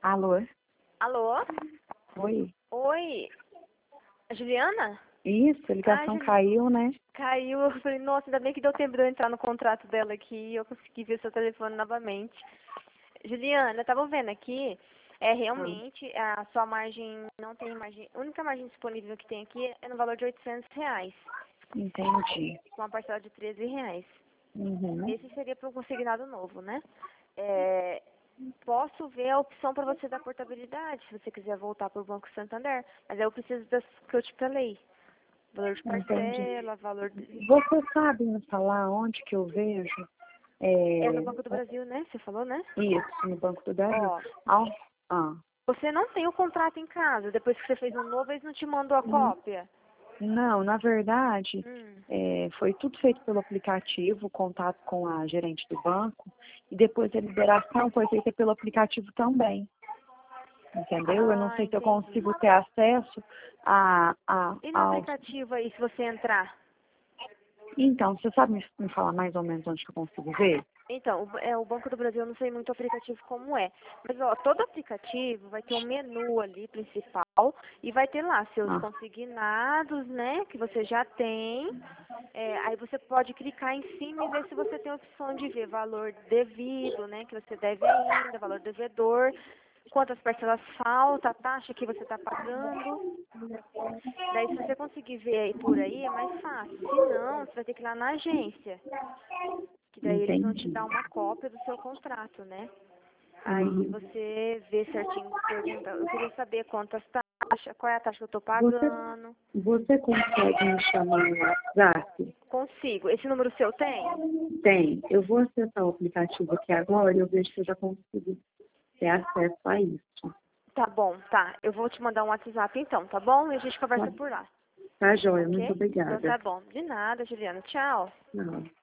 Alô? Alô? Oi? Oi? A Juliana? Isso, a ligação Juli- caiu, né? Caiu. Eu falei, nossa, ainda bem que deu tempo de eu entrar no contrato dela aqui e eu consegui ver seu telefone novamente. Juliana, eu tava vendo aqui, Ah, realmente a sua margem não tem margem. A única margem disponível que tem aqui é no valor de R$ 800, entendi. com uma parcela de R$ 13. Uhum. Esse seria para um consignado novo, né? É, posso ver a opção para você da portabilidade, se você quiser voltar para o Banco Santander. Mas aí eu preciso das que eu te falei. Valor de Entendi. parcela, valor de... Você sabe me falar onde que eu vejo? É no É, Banco do Brasil, né? Você falou, né? isso, no Banco do Brasil. Ó, Ah, ah. você não tem o contrato em casa. Depois que você fez um novo, eles não te mandou a Hum, cópia. Não, na verdade, Hum. foi tudo feito pelo aplicativo, contato com a gerente do banco, e depois a liberação foi feita pelo aplicativo também. Entendeu? Eu não Ah, sei se eu entendi. consigo ter acesso E no aos. aplicativo aí, se você entrar? Então, você sabe me falar mais ou menos onde que eu consigo ver? Então, o Banco do Brasil, eu não sei muito o aplicativo como é. Mas, ó, todo aplicativo vai ter um menu ali principal e vai ter lá seus Ah, consignados, né, que você já tem. Aí você pode clicar em cima e ver se você tem a opção de ver valor devido, né, que você deve ainda, valor devedor, quantas parcelas falta, a taxa que você está pagando. Daí, se você conseguir ver aí por aí, é mais fácil. Se não, você vai ter que ir lá na agência, que daí eles vão te entendi. dar uma cópia do seu contrato, né? Aí Uhum. você vê certinho, pergunta, eu queria saber quantas taxas, qual é a taxa que eu estou Você, pagando. você consegue me chamar no WhatsApp? Consigo. Esse número seu tem? Tem. Eu vou acessar o aplicativo aqui agora e eu vejo se eu já consigo ter acesso a isso. Tá bom, tá. Eu vou te mandar um WhatsApp então, tá bom? E a gente Tá, conversa por lá, tá joia, muito ok? Então obrigada. tá bom. De nada, Juliana. Tchau. Não.